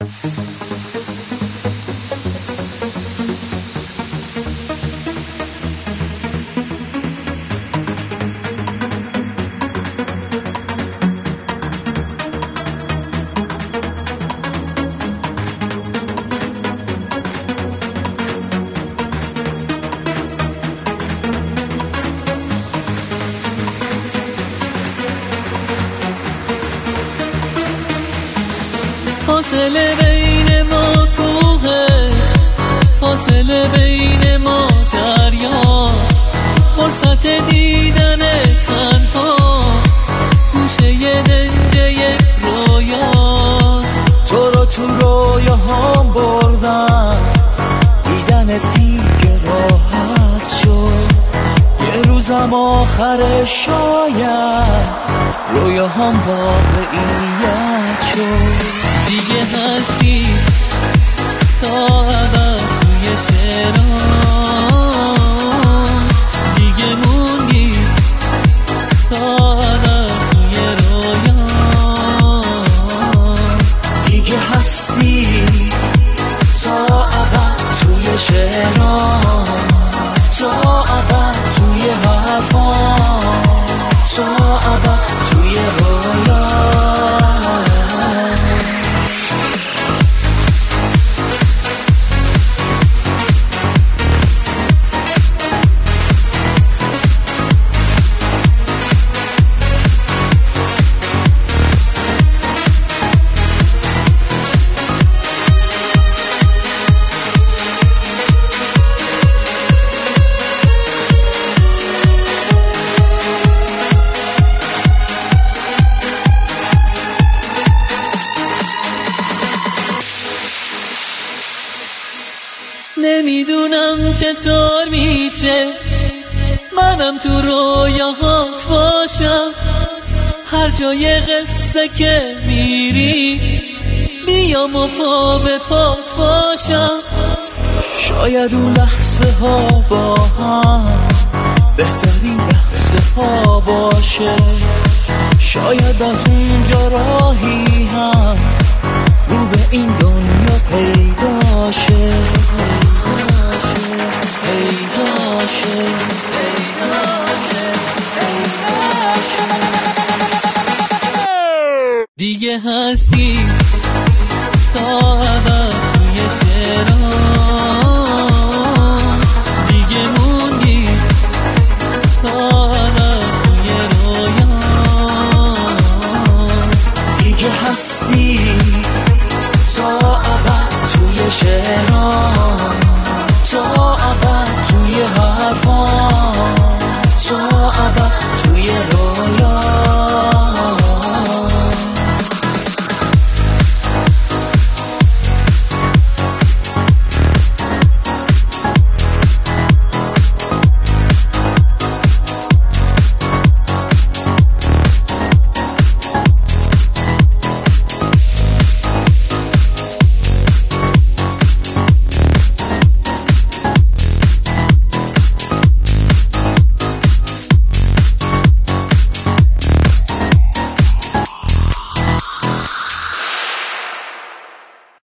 فاصله بین ما کوه، فاصله بین ما دریاست، فرصت دیدن تنها گوشه ی دنج یک رویاست. تو رو تو رویاهام بردم، دیدن دیگه راحت شد. یه روزم آخر شاید رویاهام واقعیت شد. دیگه هستی ساعت توی شعرام، دیگه موندی ساعت توی رویام. دیگه هستی ساعت توی شعرام، ساعت توی حرفام، ساعت توی رویام. نمیدونم چطور میشه منم تو رویاهات باشم، هر جای قصه که میری بیام و پا به پات باشم. شاید اون لحظه ها با هم بهترین لحظه ها باشه، شاید از اونجا راهی هم رو به این دنیا پیدا شه، پیدا شه، پیدا شه، پیدا شه. دیگه هستی ساعت توی شعرام، دیگه موندی ساعت توی رویام. دیگه هستی